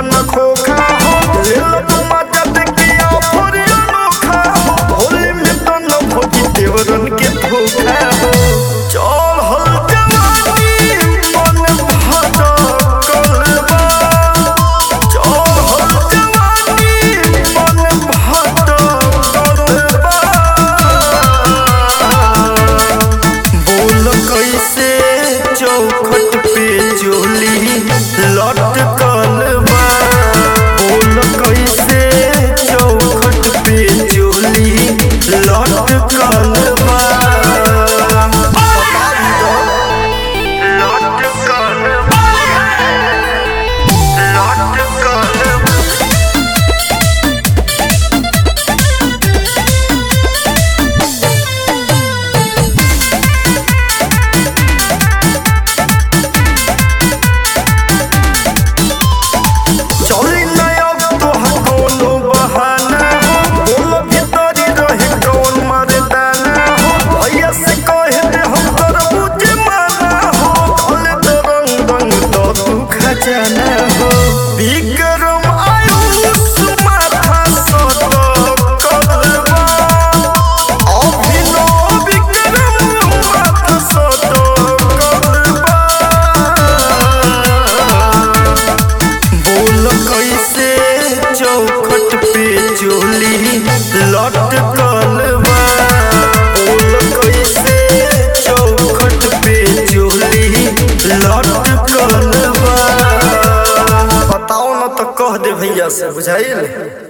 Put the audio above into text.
न खोखा हो ले लो तुम जद किया फुर अनोखा हो होली में तो न भोगी देवरन के धोखा हो चल हल जवानी मन भादा कलबा चल हल जवानी मन भादा कलबा बोल कैसे चौखट पे चोली लटकल बा बोल कैसे चौखट पे चोली लटकल बा विक्रम आयुष माथा सटक कलबा अभिनव विक्रम माथा सटक कलबा बोल कैसे चौखट पे चोली लटकल बा बोल कैसे चौखट पे चोली लटकल बा बताओ न तो कह दे भैया से बुझाइल।